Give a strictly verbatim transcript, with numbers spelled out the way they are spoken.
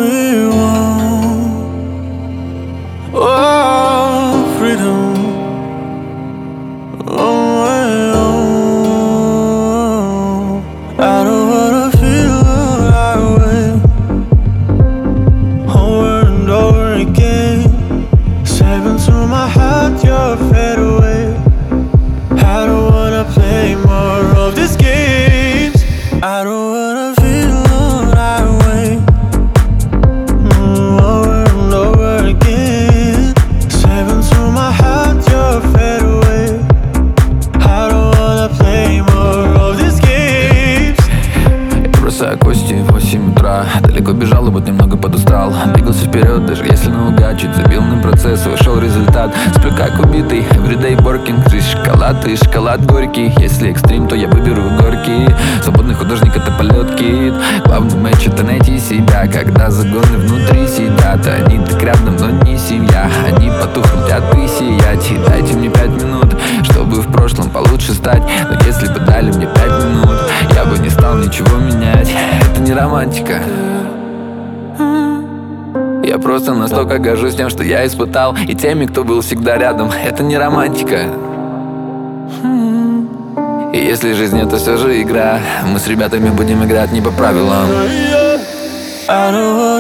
we want. Oh, freedom. Oh, I don't wanna feel that way over and over again. Seven to my heart, you're fade away. I don't wanna play more of these games. I don't wanna feel that way mm, over and over again. Seven to my heart, you're fade away. I don't wanna play more of these games. Я бросаю кости в восемь утра. Далеко бежал и вот немного подустал. Двигался вперед, даже если наугад. Чуть забил на процесс, вышел результат. Сплю как убитый, everyday working. Жизнь шоколад и шоколад горький. Если экстрим, то я выберу горький. Свободный художник — это полет, кит. Главный матч — это найти себя. Когда загоны внутри сидят, они так рядом, но не семья. Они потухнут, а ты сиять. И дайте мне пять минут, чтобы в прошлом получше стать. Но если бы дали мне пять минут, я бы не стал ничего менять. Это не романтика. Я просто настолько горжусь тем, что я испытал, и теми, кто был всегда рядом. Это не романтика. И если жизнь — это все же игра, мы с ребятами будем играть не по правилам. I don't